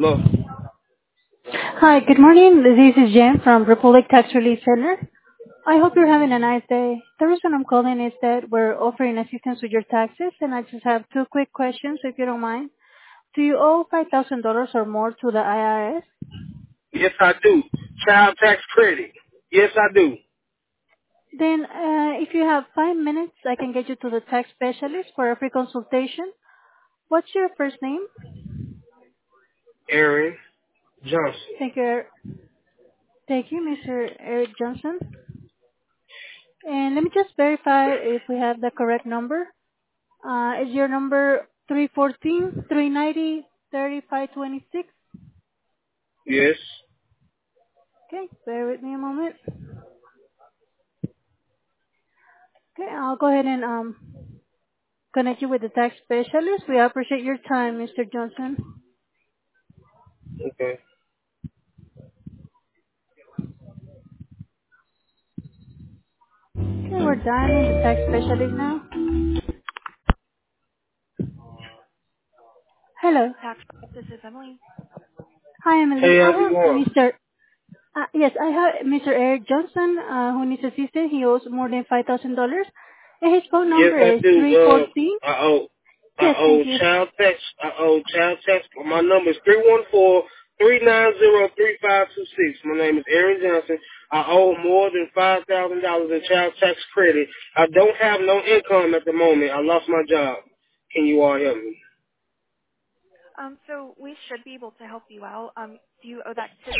Look, Hi, good morning. This is Jen from Republic Tax Relief Center. I hope you're having a nice day. The reason I'm calling is that we're offering assistance with your taxes, and I just have two quick questions, if you don't mind. Do you owe $5,000 or more to the IRS? yes I do. Child tax credit. Yes I do. Then, if you have 5 minutes, I can get you to the tax specialist for a free consultation. What's your first name? Aaron Johnson. Thank you. Thank you, Mr. Eric Johnson. And let me just verify if we have the correct number. Is your number 314-390-3526? Yes. Okay, bear with me a moment. Okay, I'll go ahead and connect you with the tax specialist. We appreciate your time, Mr. Johnson. Okay. Okay, we're done in the tax specialist now. Hello. Tax. This is Emily. Hi, Emily. Hey, I how's it have going? yes, I have Mr. Eric Johnson, who needs assistance. He owes more than $5,000. And his phone Yes number I is do. 314. I owe Yes, thank you. child tax. My number is 314-390-3526. My name is Aaron Johnson. I owe more than $5,000 in child tax credit. I don't have no income at the moment. I lost my job. Can you all help me? So we should be able to help you out. Do you owe that to